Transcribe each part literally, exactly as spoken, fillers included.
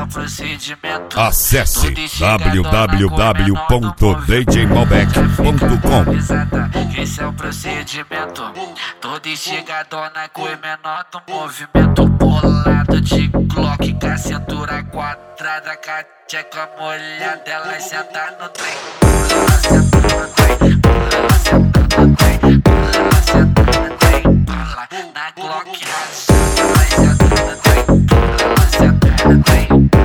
procedimento. Acesse w w w ponto d j malbec ponto com. Esse é o procedimento. Toda enxergadona com o menor do movimento. Bolado de Glock com a cintura quadrada, com a tcheca molhada, ela senta no trem. Ela senta no trem, ela senta no trem, ela senta no trem. Pula na Glock rachada, ela senta no trem, ela senta no trem.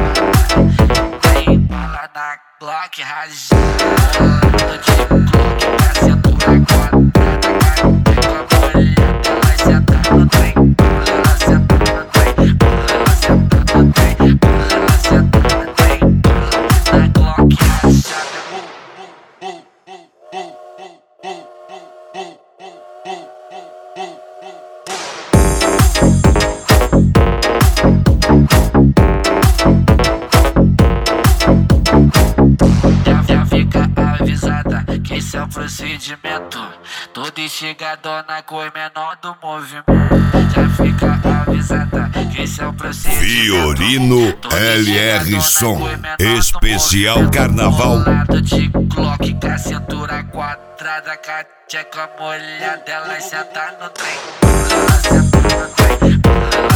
Pula na Glock rachada, bolado de Glock com a cintura quadrada, com a tcheca molhada, ela senta no trem. Ela senta no trem, ela senta no trem, ela senta no trem. Na Glock rachada. Já fica avisada que esse é o procedimento. Toda enxergadona com o menor do movimento. Já fica avisada que esse é o procedimento. Fiorino L R Som, especial carnaval. Bolado de Glock com a cintura quadrada, com a tcheca molhada, ela senta no trem. Ela senta no trem, ela